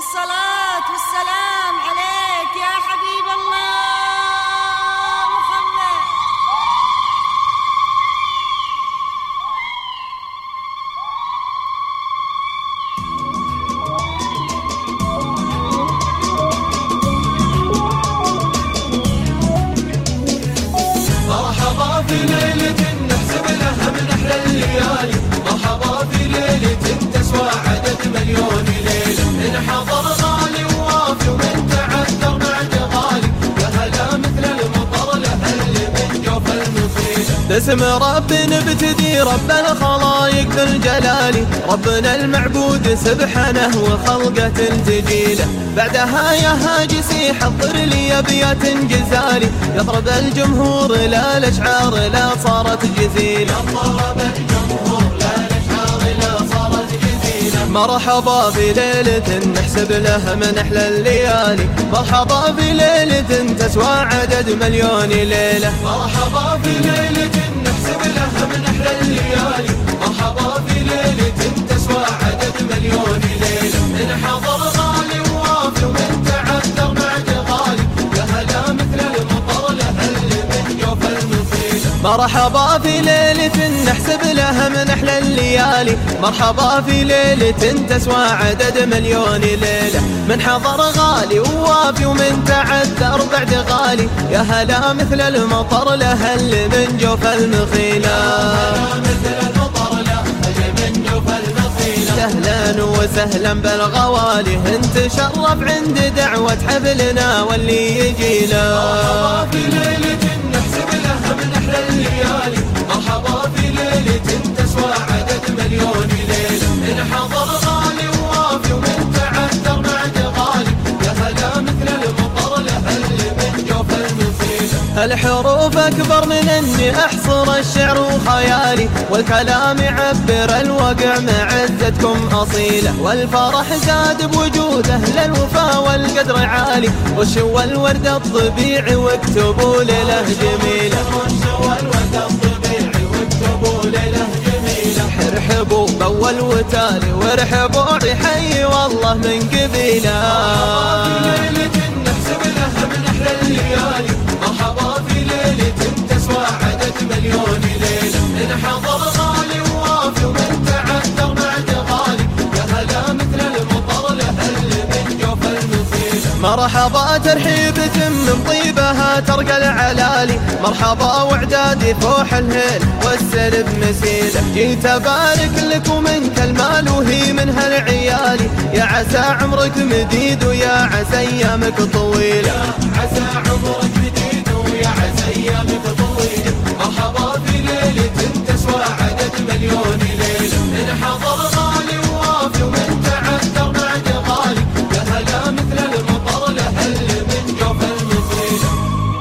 الصلاة والسلام عليك يا حبيب الله محمد. مرحبا في ليلة نحسب لها من أحلى الليالي، مرحبا في ليلة تسوى عدد مليون ليلة، إن حضر غالي ووافي ومن تعذر بعد غالي، يا هلا مثل المطر لهل من جوف المصيلة. باسم رب نبتدي رب الخلايق ذو الجلال، ربنا المعبود سبحانه وخلقة تجيله، بعدها يا هاجسي حضر لي أبيات جزالي، يضرب الجمهور لا الأشعار لا صارت جزيلة، يضرب الجمهور لا الأشعار لا صارت جزيلة. مرحبا بليلة نحسب لها من أحلى الليالي، مرحبا بليلة تسوى عدد مليون ليلة، مرحبا بليلة نحسب لها من أحلى الليالي، مرحبا بليلة تسوى عدد مليون ليلة، إن حضر غالي ووافي ومن تعذر بعد غالي، يا هلا مثل المطر لهل من جوف المصيلة. مرحبا في ليلة نحسب لها من أحلى الليالي، مرحبا في ليلة تسوى عدد مليون ليلة، من حضر غالي ووافي ومن تعذر بعد غالي، يا هلا مثل المطر لهل من جوف المخيلة. أهلا وسهلا بالغوالي، انت شرف عند دعوة حبلنا واللي يجينا. مرحبا في ليلة نحسب لها من أحلى الليالي، مرحبا في ليلة تسوى عدد مليون ليلة، إن حضر غالي ووافي ومن تعذر بعد غالي، يا هلا مثل المطر لهل من جوف المصيلة. الحروف أكبر من أني أحصر الشعر وخيالي، والكلام يعبر الوقع معزتكم أصيلة، والفرح زاد بوجود أهل الوفا والقدر عالي، رشوا الورد الطبيعي واكتبوا ليلة جميلة، رشوا الورد الطبيعي واكتبوا ليلة جميلة، ارحبوا بأول وتالي وارحبوا بحي والله من قبيلة. نحسب لها من أحلى الليالي، مرحبا في ليلة تسوى عدد مليون ليلة، إن حضر غالي ووافي ومن تعذر بعد غالي، يا هلا مثل المطر لهل من جوف المصيلة. مرحبا ترحيبة من طيبها ترقى العلالي، مرحبا وعدادي فوح الهيل والسلب مسيلة، جيت أبارك لك ومنك المال وهي من هالعيالي، يا عسى عمرك مديد ويا عسى أيامك طويلة، يا عسى عمرك مديد ويا عسى أيامك طويلة. مرحبا في ليلة تسوى عدد مليون ليلة، إن حضر غالي ووافي ومن تعذر بعد غالي، يا هلا مثل المطر لهل من جوف المصيلة.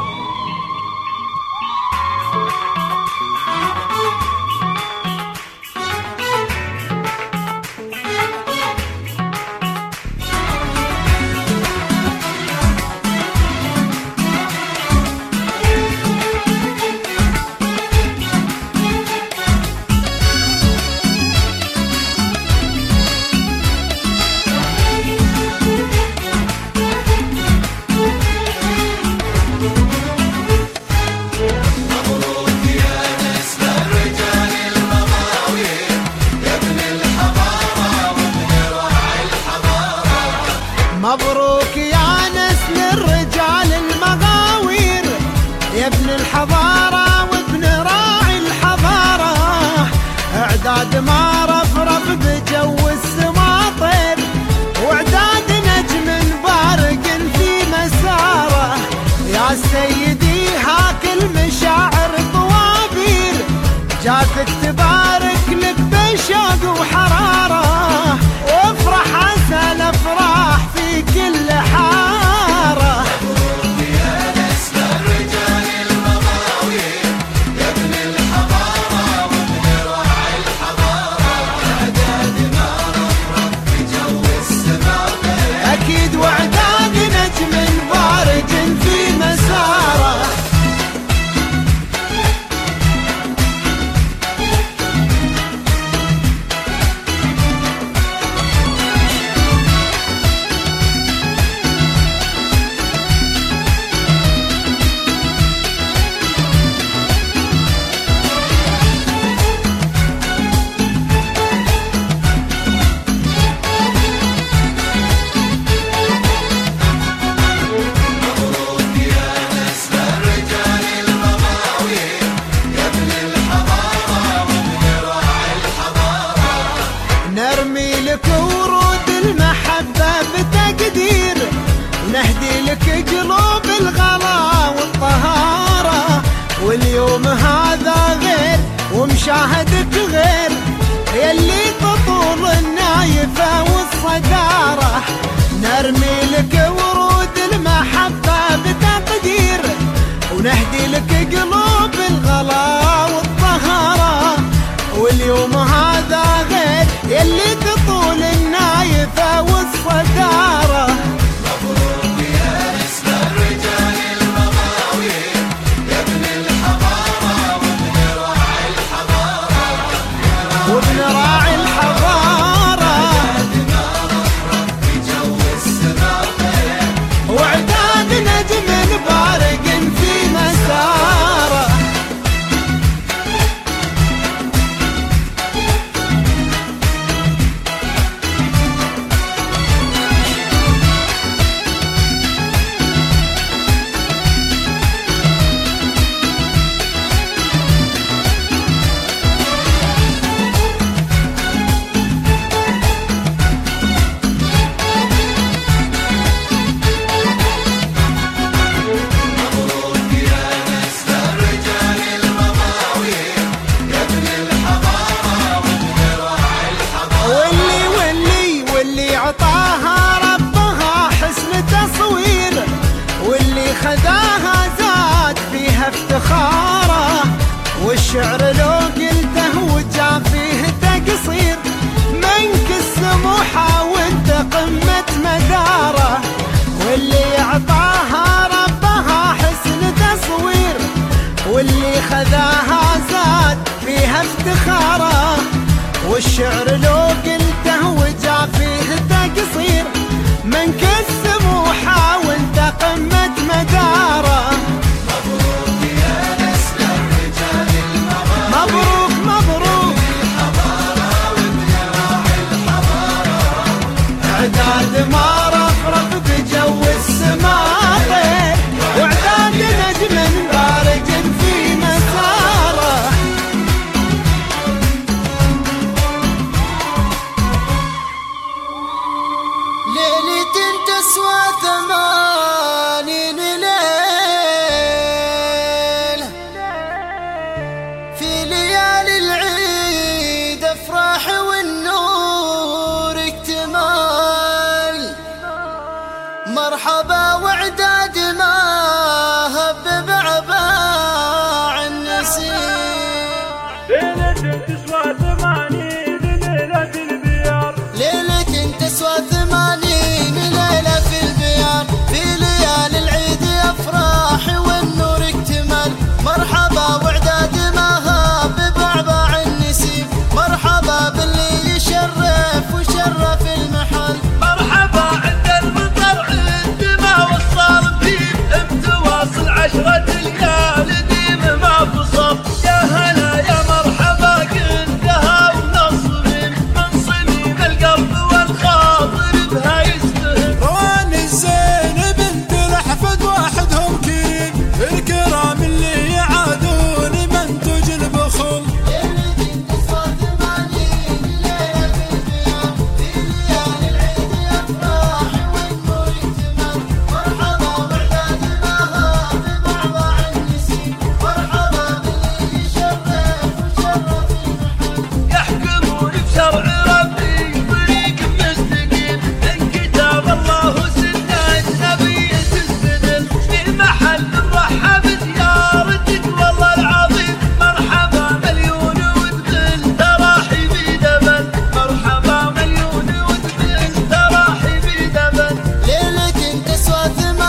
مبروك يا نسل الرجال المغاوير، يا ابن الحضارة وابن راعي الحضارة، اعداد ما رفرف بجو السماطر، واعداد نجم بارق في مساره، يا سيدي هاك المشاعر طوابير، جاتك تبارك لك بشوق وحرارة، وافرح عسى الافراح في كل حارة. مبروك يا نسل الرجال المغاوير، يا ابن الحضارة وابن راعي الحضارة، اعداد ما رفرف بجو السماطر، اكيد واعداد نجم بارق في مساره. شاهدك غير يلي تطول النايفة والصدارة، نرمي لك ورود المحبة بتقدير، ونهدي لك قلوب الغلا والطهارة، واليوم هذا غير يلي تطول النايفة والصدارة. مبروك يا اسم الرجال المغاوير، يا ابن الحضارة وابن راعي الحضارة، وابن راعي الحضارة، في جو السماء طير، وعداد نجم بارق في مساره. خذاها زاد فيها افتخاره، والشعر لو قلته وجا فيه تقصير، منك السموحة وانت قمة مداره، واللي اعطاها ربها حسن تصوير، واللي خذاها زاد فيها افتخاره، والشعر لو قلته وجا فيه تقصير، منك السموحة وانت قمة مداره. مبروك يا نسل الرجال المغاوير، مبروك مبروك الحضارة وابن راعي الحضارة، اعداد ما رفرف بجو السماء طير، واعداد نجم بارق في مساره. ليلة تسوى 80 ليلة، في ليالي العيد افراح والنور اكتمال، مرحبا وعداد ما هب بعباع النسيم. ليلة تسوى 80 ليلة في البيار، ليلة تسوى 80 ليلة في البيار، في ليالي العيد افراح والنور اكتمال، مرحبا وعداد ما هاب بعباع النسيم، مرحبا باللي يشرف وشرف المحل، مرحبا عند المطر عند ما وصل فيه، امتواصل 10 ليال ديم ما فصل، يا هلا يا مرحبا قلتها ونصرين، من صميم القلب والخاطر بها يستهل. روان الزين بنت الأحفد واحدهم كريم، الكرام اللي يعادون منتج البخل. ليلة تسوى 80 ليلة في البيار، في ليالي العيد افراح والنور اكتمال، مرحبا وعداد ما هاب بعباع النسيم، مرحبا باللي يشرف وشرف المحل. يحكمون بشرع ربي طريق مستقيم، من كتاب الله وسنة النبي تستدل، في محل نرحب زيارتك والله العظيم، مرحبا مليون ودخل تراحي بدبل، مرحبا مليون ودخل تراحي بدبل. ليلة تسوى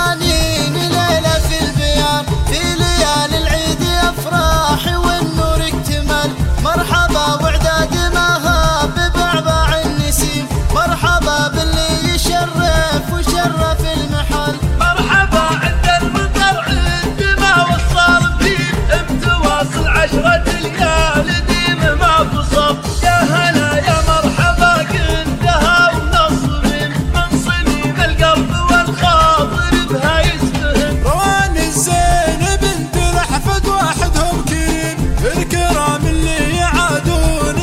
80 ليلة في البيار، في ليالي العيد افراح والنور اكتمال، مرحبا وعداد ما هاب بعباع النسيم، مرحبا باللي يشرف وشرف المحل، مرحبا عند المطر عند ما وصل فيه، امتواصل 10 ليال ديم ما فصل، يا هلا يا مرحبا قلتها ونصرين، من صميم القلب والخاطر بها يستهل. روان الزين بنت الأحفد واحدهم كريم، الكرام اللي يعادون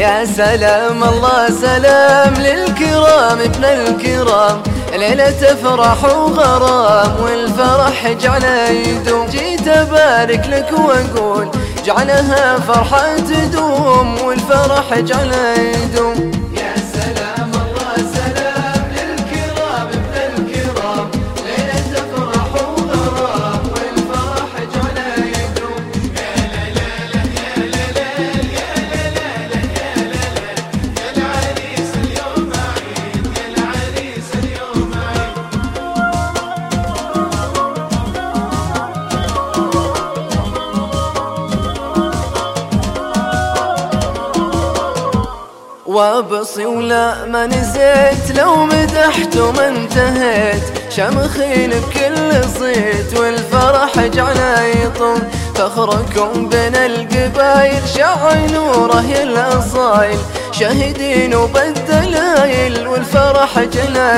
يا سلام الله سلام للكرام ابن الكرام، ليلة افراح وغرام والفرح جعله يدوم. جيت ابارك لك واقول جعلها فرحة تدوم والفرح جعله يدوم. يا سلام الله سلام للكرام ابن الكرام، ليلة افراح وغرام والفرح جعله يدوم. يا ليلة يا ليلة يا ليلة يا ليلة يا العريس اليوم عيد، يا العريس اليوم عيد. وابصي ولا ما نزيت، لو مدحت وما انتهيت، شمخين بكل صيت والفرح جعله يطم. فخركم بين القبايل شع نوره يا الاصايل، شاهدين وبالدلايل والفرح جعله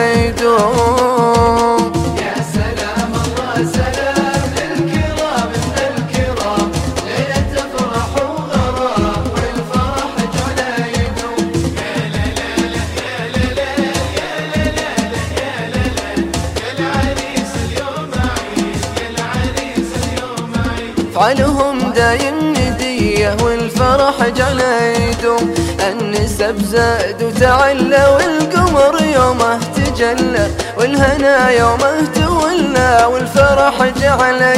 يدوم. يا سلام الله سلام للكرام ابن الكرام، ليلة افراح وغرام والفرح جعله يدوم. يا ليلة يا ليلة يا ليلة يا ليلة يا العريس اليوم عيد، يا العريس اليوم عيد. افعالهم دايم ندية والفرح جعله يدوم. النسب زاد وتعلى والقمر يومه تجلى، والهنا يومه تولى والفرح جعله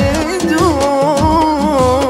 يدوم.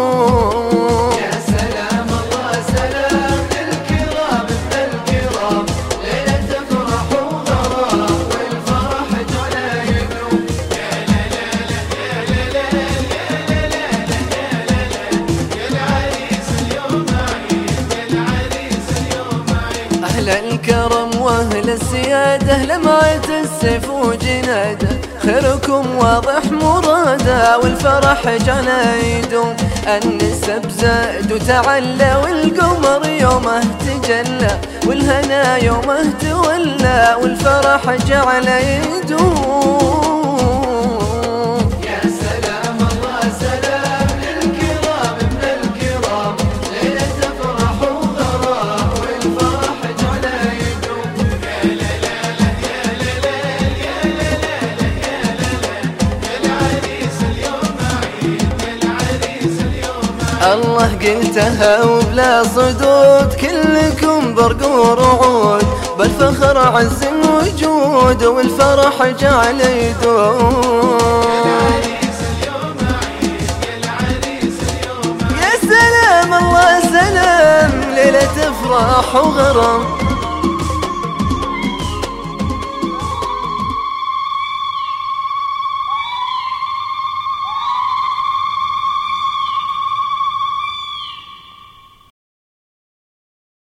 يا سلام الله سلام للكرام ابن الكرام، ليلة افراح وغرام والفرح جعله يدوم. يا ليلة يا ليلة يا ليلة يا ليلة يا العريس اليوم عيد، يا العريس اليوم عيد. أهل الكرم وأهل السيادة لمعة السيف وجناده، خيركم واضح مراده والفرح جعله يدوم. النسب زاد وتعلى والقمر يومه تجلى، والهنا يومه تولى والفرح جعله يدوم. يا سلام الله سلام للكرام ابن الكرام، ليلة افراح وغرام والفرح جعله يدوم. يا ليلة يا ليلة يا ليلة يا ليلة يا العريس اليوم عيد، يا العريس اليوم عيد. الله قلتها وبلا صدود، كلكم برق ورعود، بالفخر عز وجود والفرح جعله يدوم. يا سلام الله سلام ليلة افراح وغرام.